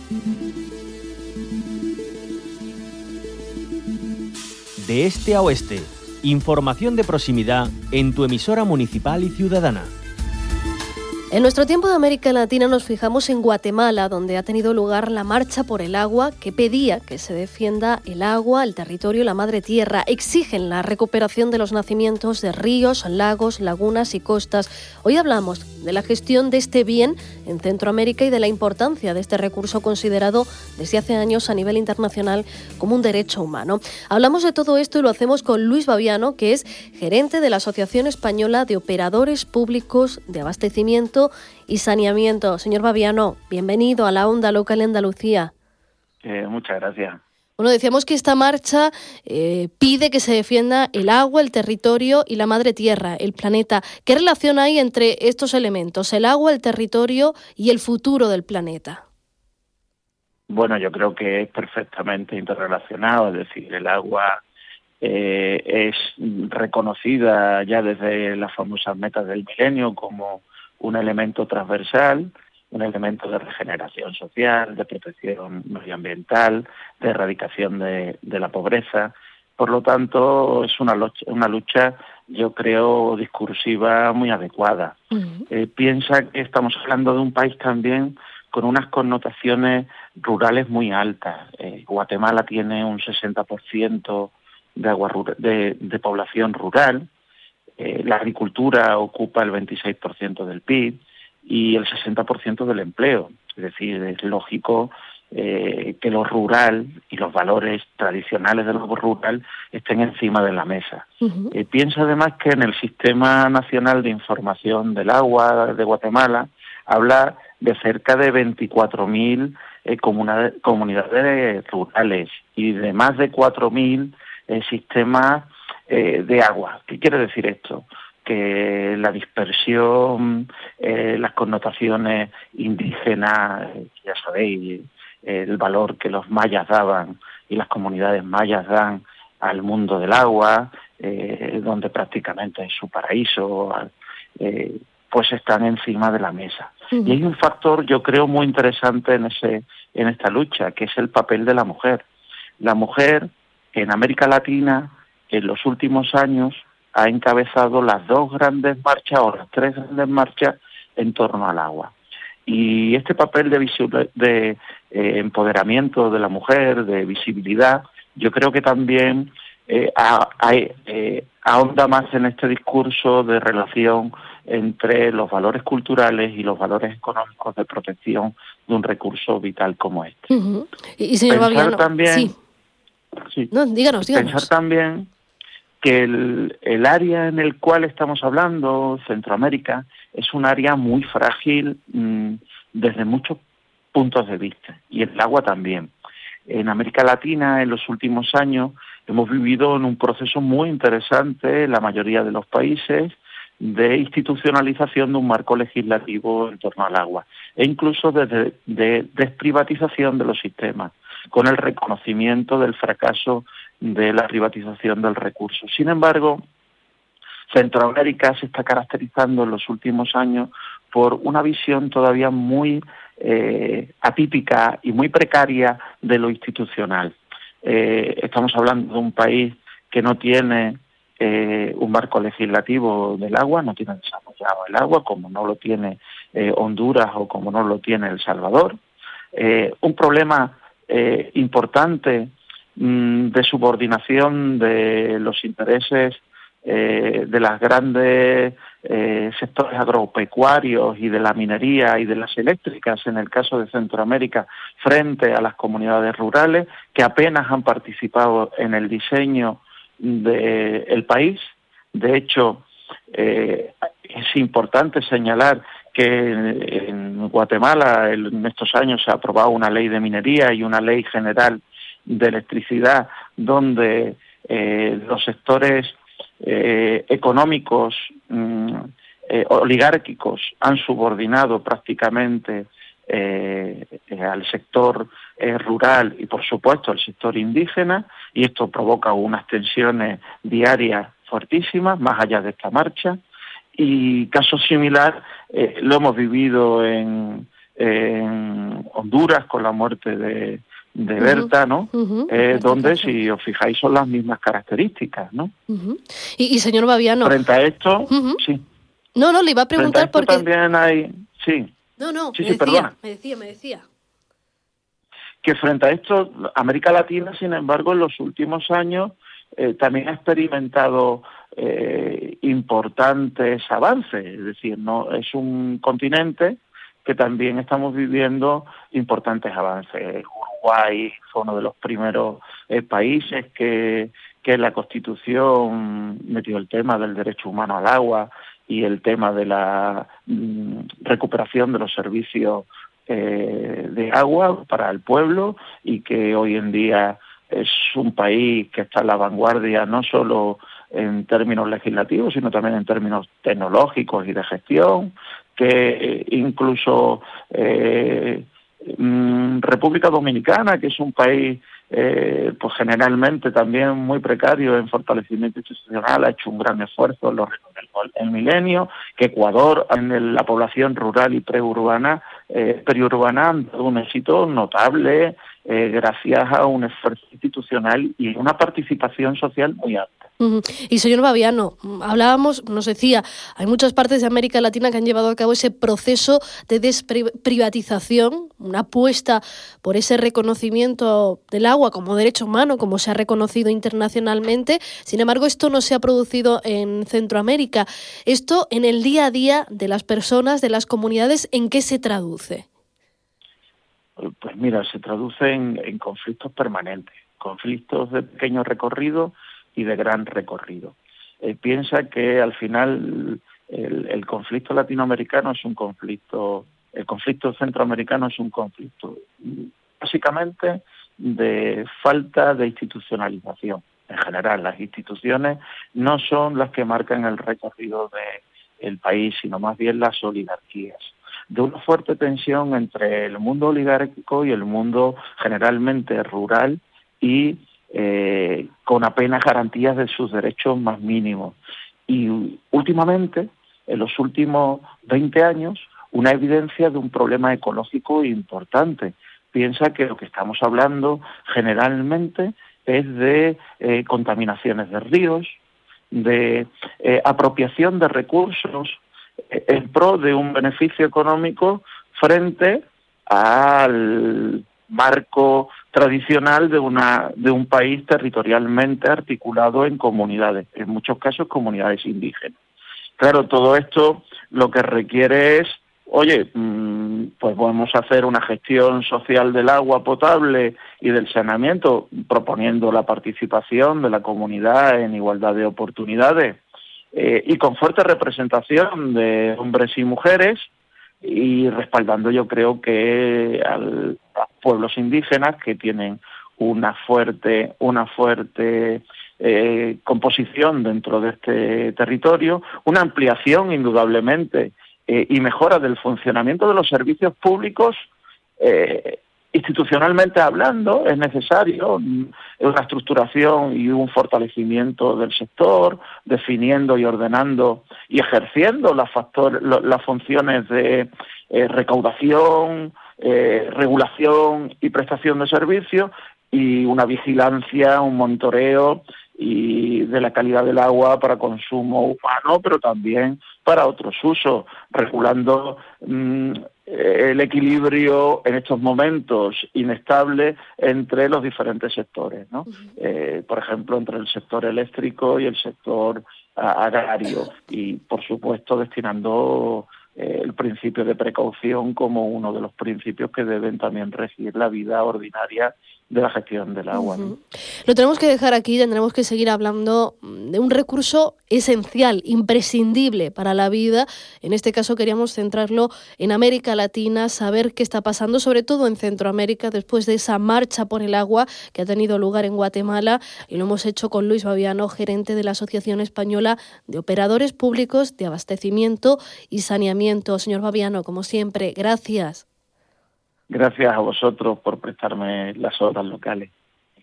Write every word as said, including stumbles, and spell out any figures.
De este a oeste, información de proximidad en tu emisora municipal y ciudadana. En nuestro tiempo de América Latina nos fijamos en Guatemala, donde ha tenido lugar la Marcha por el Agua, que pedía que se defienda el agua, el territorio y la madre tierra. Exigen la recuperación de los nacimientos de ríos, lagos, lagunas y costas. Hoy hablamos de la gestión de este bien en Centroamérica y de la importancia de este recurso considerado desde hace años a nivel internacional como un derecho humano. Hablamos de todo esto y lo hacemos con Luis Baviano, que es gerente de la Asociación Española de Operadores Públicos de Abastecimiento y Saneamiento. Señor Baviano, bienvenido a la Onda Local en Andalucía. Eh, muchas gracias. Bueno, decíamos que esta marcha eh, pide que se defienda el agua, el territorio y la madre tierra, el planeta. ¿Qué relación hay entre estos elementos, el agua, el territorio y el futuro del planeta? Bueno, yo creo que es perfectamente interrelacionado, es decir, el agua eh, es reconocida ya desde las famosas metas del milenio como un elemento transversal, un elemento de regeneración social, de protección medioambiental, de erradicación de, de la pobreza. Por lo tanto, es una lucha, una lucha, yo creo, discursiva muy adecuada. Uh-huh. Eh, piensa que estamos hablando de un país también con unas connotaciones rurales muy altas. Eh, Guatemala tiene un sesenta por ciento de, agua, de, de población rural, eh, la agricultura ocupa el veintiséis por ciento del P I B, y el sesenta por ciento del empleo. Es decir, es lógico eh, que lo rural y los valores tradicionales de lo rural estén encima de la mesa. Uh-huh. Eh, piensa además que en el Sistema Nacional de Información del Agua de Guatemala habla de cerca de veinticuatro mil eh, comunidades, comunidades rurales y de más de cuatro mil eh, sistemas eh, de agua. ¿Qué quiere decir esto? Que la dispersión, eh, las connotaciones indígenas, eh, ya sabéis, eh, el valor que los mayas daban y las comunidades mayas dan al mundo del agua, eh, donde prácticamente es su paraíso, eh, pues están encima de la mesa. Uh-huh. Y hay un factor, yo creo, muy interesante en ese, en esta lucha, que es el papel de la mujer. La mujer en América Latina, en los últimos años, ha encabezado las dos grandes marchas o las tres grandes marchas en torno al agua. Y este papel de, visi- de eh, empoderamiento de la mujer, de visibilidad, yo creo que también eh, a, a, eh, ahonda más en este discurso de relación entre los valores culturales y los valores económicos de protección de un recurso vital como este. Uh-huh. Y, y señor Pensar Baviano, también, sí. Sí, No, díganos, díganos. Pensar también que el, el área en el cual estamos hablando, Centroamérica, es un área muy frágil mmm, desde muchos puntos de vista, y el agua también. En América Latina, en los últimos años, hemos vivido en un proceso muy interesante, la mayoría de los países, de institucionalización de un marco legislativo en torno al agua, e incluso de, de desprivatización de los sistemas, con el reconocimiento del fracaso de la privatización del recurso. Sin embargo, Centroamérica se está caracterizando en los últimos años por una visión todavía muy eh, atípica y muy precaria de lo institucional. Eh, estamos hablando de un país que no tiene eh, un marco legislativo del agua, no tiene desarrollado el agua, como no lo tiene eh, Honduras o como no lo tiene El Salvador. Eh, un problema eh, importante de subordinación de los intereses eh, de las grandes eh, sectores agropecuarios y de la minería y de las eléctricas, en el caso de Centroamérica, frente a las comunidades rurales, que apenas han participado en el diseño del país. De hecho, eh, es importante señalar que en Guatemala en estos años se ha aprobado una ley de minería y una ley general de electricidad, donde eh, los sectores eh, económicos mm, eh, oligárquicos han subordinado prácticamente eh, eh, al sector eh, rural y, por supuesto, al sector indígena, y esto provoca unas tensiones diarias fuertísimas, más allá de esta marcha. Y caso similar eh, lo hemos vivido en, en Honduras con la muerte de, de Berta, ¿no? Uh-huh. Eh, donde, si os fijáis, son las mismas características, ¿no? Uh-huh. Y, y señor Baviano... Frente a esto, uh-huh. sí. No, no, le iba a preguntar Frente a esto porque... también hay... Sí. No, no, sí, me, sí, decía, perdona. me decía, me decía. Que frente a esto, América Latina, sin embargo, en los últimos años eh, también ha experimentado eh, importantes avances. Es decir, no es un continente que también estamos viviendo importantes avances. Uruguay fue uno de los primeros eh, países que, que en la Constitución metió el tema del derecho humano al agua y el tema de la mm, recuperación de los servicios eh, de agua para el pueblo, y que hoy en día es un país que está en la vanguardia no solo en términos legislativos, sino también en términos tecnológicos y de gestión, que eh, incluso eh, mm, República Dominicana, que es un país eh, pues generalmente también muy precario en fortalecimiento institucional, ha hecho un gran esfuerzo en los el milenio, que Ecuador, en el, la población rural y preurbana, eh, periurbana, han dado un éxito notable eh, gracias a un esfuerzo institucional y una participación social muy alta. Uh-huh. Y señor Baviano, hablábamos, nos decía, hay muchas partes de América Latina que han llevado a cabo ese proceso de desprivatización, una apuesta por ese reconocimiento del agua como derecho humano, como se ha reconocido internacionalmente. Sin embargo, esto no se ha producido en Centroamérica. Esto, en el día a día de las personas, de las comunidades, ¿en qué se traduce? Pues mira, se traduce en, en conflictos permanentes, conflictos de pequeño recorrido y de gran recorrido. Eh, piensa que al final el, el conflicto latinoamericano es un conflicto, el conflicto centroamericano es un conflicto básicamente de falta de institucionalización. En general, las instituciones no son las que marcan el recorrido del país, sino más bien las oligarquías. De una fuerte tensión entre el mundo oligárquico y el mundo generalmente rural y Eh, con apenas garantías de sus derechos más mínimos. Y últimamente, en los últimos veinte años, una evidencia de un problema ecológico importante. Piensa que lo que estamos hablando generalmente es de eh, contaminaciones de ríos, de eh, apropiación de recursos eh, en pro de un beneficio económico frente al marco tradicional de una de un país territorialmente articulado en comunidades, en muchos casos comunidades indígenas. Claro, todo esto lo que requiere es, oye, pues vamos a hacer una gestión social del agua potable y del saneamiento, proponiendo la participación de la comunidad en igualdad de oportunidades eh, y con fuerte representación de hombres y mujeres, y respaldando, yo creo, que al, a pueblos indígenas que tienen una fuerte una fuerte eh, composición dentro de este territorio, una ampliación indudablemente eh, y mejora del funcionamiento de los servicios públicos. Eh, institucionalmente hablando, es necesario una estructuración y un fortalecimiento del sector, definiendo y ordenando y ejerciendo las, factor, las funciones de eh, recaudación, eh, regulación y prestación de servicios, y una vigilancia, un monitoreo y de la calidad del agua para consumo humano, pero también para otros usos, regulando mmm, el equilibrio en estos momentos inestable entre los diferentes sectores, ¿no? Uh-huh. Eh, por ejemplo, entre el sector eléctrico y el sector a, agrario, y por supuesto destinando eh, el principio de precaución como uno de los principios que deben también regir la vida ordinaria de la gestión del agua. Uh-huh. ¿no? Lo tenemos que dejar aquí, tendremos que seguir hablando de un recurso esencial, imprescindible para la vida. En este caso queríamos centrarlo en América Latina, saber qué está pasando, sobre todo en Centroamérica, después de esa marcha por el agua que ha tenido lugar en Guatemala, y lo hemos hecho con Luis Baviano, gerente de la Asociación Española de Operadores Públicos de Abastecimiento y Saneamiento. Señor Baviano, como siempre, gracias. Gracias a vosotros por prestarme las horas locales.